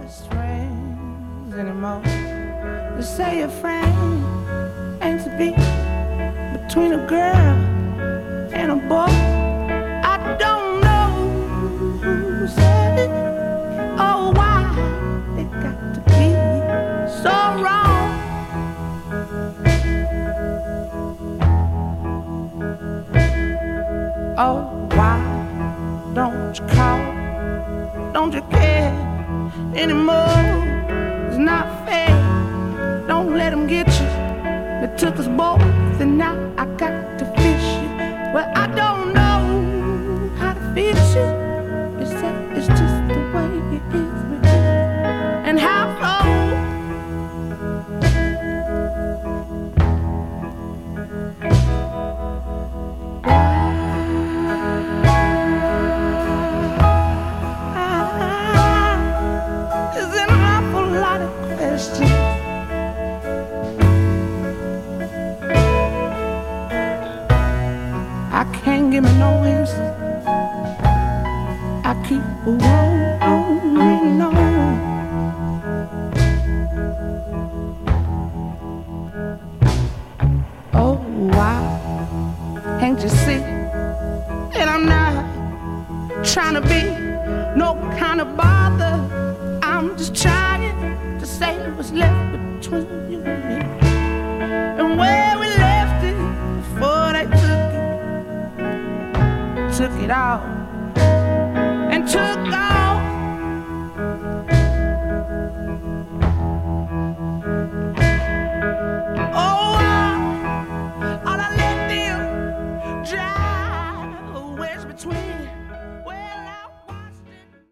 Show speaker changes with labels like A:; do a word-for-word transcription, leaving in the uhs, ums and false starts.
A: best friends anymore. They say a friend ain't to be between a girl and a boy. I don't know who said it. Oh, why they got to be so wrong. Oh, why don't you call? Don't you care anymore? It's not fair. Don't let them get you. They took us both, and now I got to fish you. Well, I don't know how to fix you. It's that it's just the way it is with you. And how long? Can't give me no answer. I keep wondering on. Oh, why can't you see that I'm not trying to be no kind of bother? I'm just trying to say what's left between you and me, and where we left it before they took it. Took it all.